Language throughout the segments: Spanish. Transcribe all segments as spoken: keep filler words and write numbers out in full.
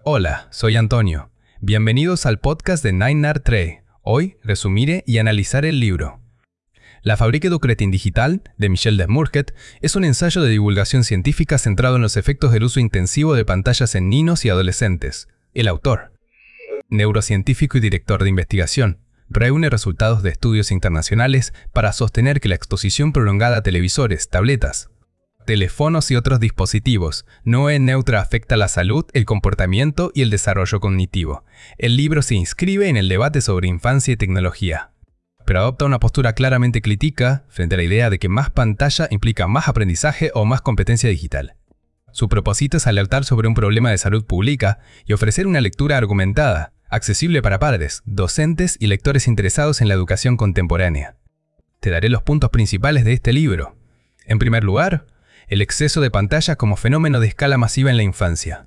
Hola, soy Antonio. Bienvenidos al podcast de nine R tres. Hoy resumiré y analizaré el libro. La fábrica du cretin digital, de Michel Desmourget, es un ensayo de divulgación científica centrado en los efectos del uso intensivo de pantallas en niños y adolescentes. El autor, neurocientífico y director de investigación, reúne resultados de estudios internacionales para sostener que la exposición prolongada a televisores, tabletas, teléfonos y otros dispositivos no es neutra afecta la salud, el comportamiento y el desarrollo cognitivo. El libro se inscribe en el debate sobre infancia y tecnología, pero adopta una postura claramente crítica frente a la idea de que más pantalla implica más aprendizaje o más competencia digital. Su propósito es alertar sobre un problema de salud pública y ofrecer una lectura argumentada, accesible para padres, docentes y lectores interesados en la educación contemporánea. Te daré los puntos principales de este libro. En primer lugar, el exceso de pantalla como fenómeno de escala masiva en la infancia.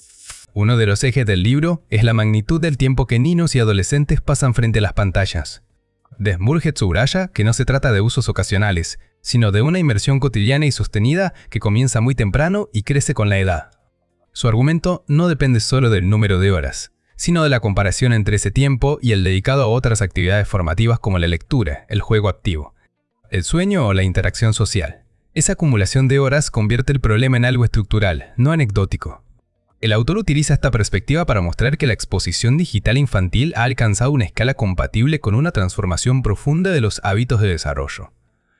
Uno de los ejes del libro es la magnitud del tiempo que niños y adolescentes pasan frente a las pantallas. Desmourget subraya que no se trata de usos ocasionales, sino de una inmersión cotidiana y sostenida que comienza muy temprano y crece con la edad. Su argumento no depende solo del número de horas, sino de la comparación entre ese tiempo y el dedicado a otras actividades formativas como la lectura, el juego activo, el sueño o la interacción social. Esa acumulación de horas convierte el problema en algo estructural, no anecdótico. El autor utiliza esta perspectiva para mostrar que la exposición digital infantil ha alcanzado una escala compatible con una transformación profunda de los hábitos de desarrollo.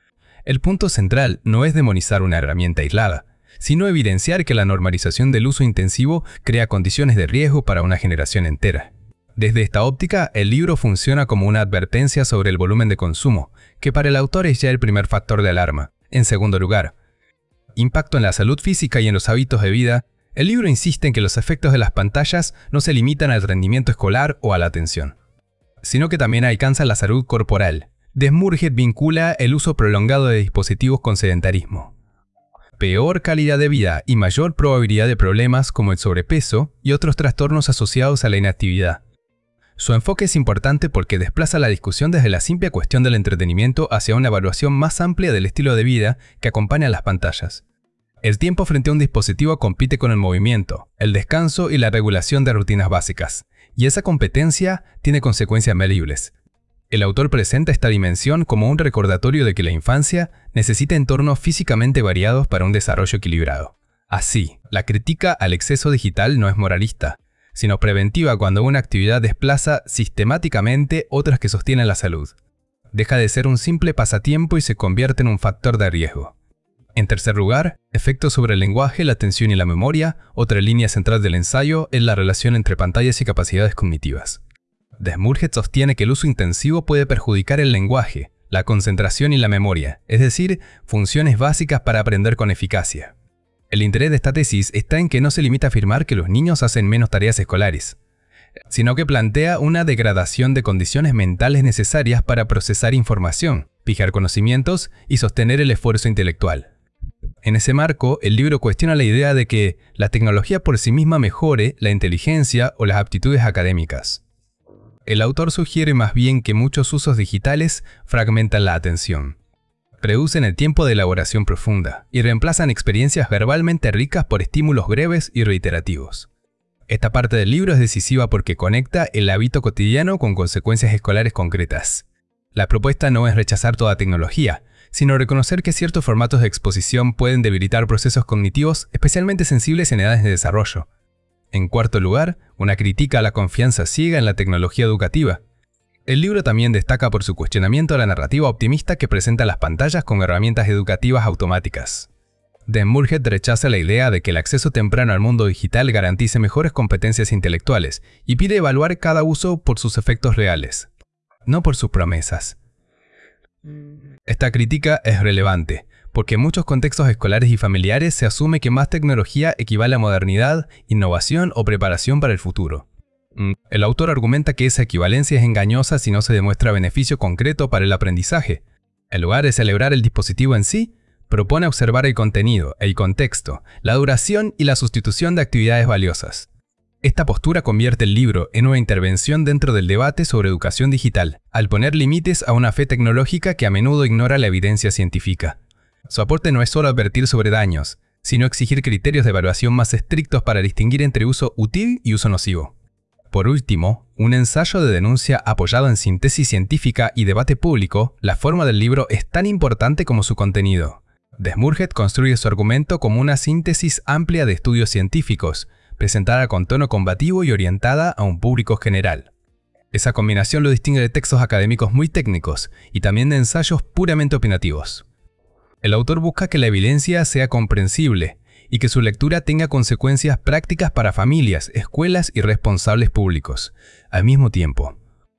El punto central no es demonizar una herramienta aislada, sino evidenciar que la normalización del uso intensivo crea condiciones de riesgo para una generación entera. Desde esta óptica, el libro funciona como una advertencia sobre el volumen de consumo, que para el autor es ya el primer factor de alarma. En segundo lugar, impacto en la salud física y en los hábitos de vida. El libro insiste en que los efectos de las pantallas no se limitan al rendimiento escolar o a la atención, sino que también alcanzan la salud corporal. Desmourget vincula el uso prolongado de dispositivos con sedentarismo, peor calidad de vida y mayor probabilidad de problemas como el sobrepeso y otros trastornos asociados a la inactividad. Su enfoque es importante porque desplaza la discusión desde la simple cuestión del entretenimiento hacia una evaluación más amplia del estilo de vida que acompaña a las pantallas. El tiempo frente a un dispositivo compite con el movimiento, el descanso y la regulación de rutinas básicas, y esa competencia tiene consecuencias medibles. El autor presenta esta dimensión como un recordatorio de que la infancia necesita entornos físicamente variados para un desarrollo equilibrado. Así, la crítica al exceso digital no es moralista, sino preventiva cuando una actividad desplaza sistemáticamente otras que sostienen la salud. Deja de ser un simple pasatiempo y se convierte en un factor de riesgo. En tercer lugar, efectos sobre el lenguaje, la atención y la memoria. Otra línea central del ensayo es la relación entre pantallas y capacidades cognitivas. Desmourget sostiene que el uso intensivo puede perjudicar el lenguaje, la concentración y la memoria, es decir, funciones básicas para aprender con eficacia. El interés de esta tesis está en que no se limita a afirmar que los niños hacen menos tareas escolares, sino que plantea una degradación de condiciones mentales necesarias para procesar información, fijar conocimientos y sostener el esfuerzo intelectual. En ese marco, el libro cuestiona la idea de que la tecnología por sí misma mejore la inteligencia o las aptitudes académicas. El autor sugiere más bien que muchos usos digitales fragmentan la atención, reducen el tiempo de elaboración profunda y reemplazan experiencias verbalmente ricas por estímulos breves y reiterativos. Esta parte del libro es decisiva porque conecta el hábito cotidiano con consecuencias escolares concretas. La propuesta no es rechazar toda tecnología, sino reconocer que ciertos formatos de exposición pueden debilitar procesos cognitivos especialmente sensibles en edades de desarrollo. En cuarto lugar, una crítica a la confianza ciega en la tecnología educativa. El libro también destaca por su cuestionamiento a la narrativa optimista que presenta las pantallas como herramientas educativas automáticas. Desmourget rechaza la idea de que el acceso temprano al mundo digital garantice mejores competencias intelectuales y pide evaluar cada uso por sus efectos reales, no por sus promesas. Esta crítica es relevante, porque en muchos contextos escolares y familiares se asume que más tecnología equivale a modernidad, innovación o preparación para el futuro. El autor argumenta que esa equivalencia es engañosa si no se demuestra beneficio concreto para el aprendizaje. En lugar de celebrar el dispositivo en sí, propone observar el contenido, el contexto, la duración y la sustitución de actividades valiosas. Esta postura convierte el libro en una intervención dentro del debate sobre educación digital, al poner límites a una fe tecnológica que a menudo ignora la evidencia científica. Su aporte no es solo advertir sobre daños, sino exigir criterios de evaluación más estrictos para distinguir entre uso útil y uso nocivo. Por último, un ensayo de denuncia apoyado en síntesis científica y debate público, la forma del libro es tan importante como su contenido. Desmourget construye su argumento como una síntesis amplia de estudios científicos, presentada con tono combativo y orientada a un público general. Esa combinación lo distingue de textos académicos muy técnicos y también de ensayos puramente opinativos. El autor busca que la evidencia sea comprensible y que su lectura tenga consecuencias prácticas para familias, escuelas y responsables públicos, al mismo tiempo.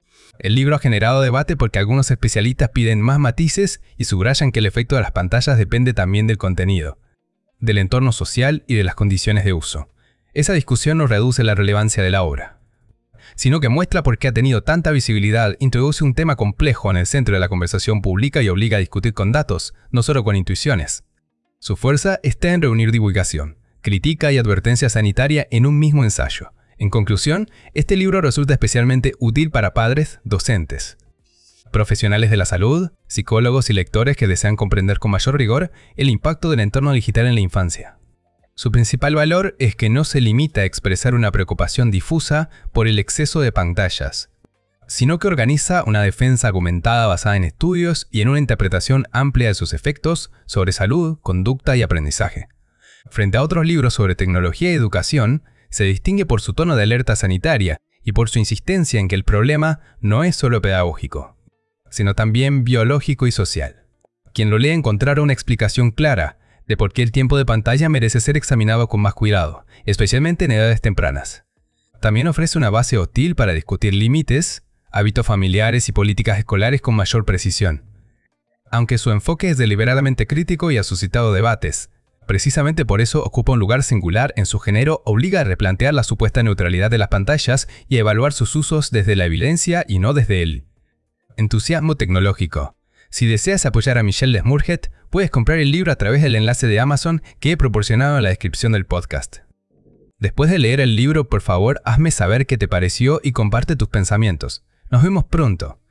El libro ha generado debate porque algunos especialistas piden más matices y subrayan que el efecto de las pantallas depende también del contenido, del entorno social y de las condiciones de uso. Esa discusión no reduce la relevancia de la obra, sino que muestra por qué ha tenido tanta visibilidad, introduce un tema complejo en el centro de la conversación pública y obliga a discutir con datos, no solo con intuiciones. Su fuerza está en reunir divulgación, crítica y advertencia sanitaria en un mismo ensayo. En conclusión, este libro resulta especialmente útil para padres, docentes, profesionales de la salud, psicólogos y lectores que desean comprender con mayor rigor el impacto del entorno digital en la infancia. Su principal valor es que no se limita a expresar una preocupación difusa por el exceso de pantallas, sino que organiza una defensa argumentada basada en estudios y en una interpretación amplia de sus efectos sobre salud, conducta y aprendizaje. Frente a otros libros sobre tecnología y educación, se distingue por su tono de alerta sanitaria y por su insistencia en que el problema no es solo pedagógico, sino también biológico y social. Quien lo lea encontrará una explicación clara de por qué el tiempo de pantalla merece ser examinado con más cuidado, especialmente en edades tempranas. También ofrece una base útil para discutir límites, hábitos familiares y políticas escolares con mayor precisión. Aunque su enfoque es deliberadamente crítico y ha suscitado debates, precisamente por eso ocupa un lugar singular en su género, obliga a replantear la supuesta neutralidad de las pantallas y a evaluar sus usos desde la evidencia y no desde el entusiasmo tecnológico. Si deseas apoyar a Michel Desmourget, puedes comprar el libro a través del enlace de Amazon que he proporcionado en la descripción del podcast. Después de leer el libro, por favor, hazme saber qué te pareció y comparte tus pensamientos. Nos vemos pronto.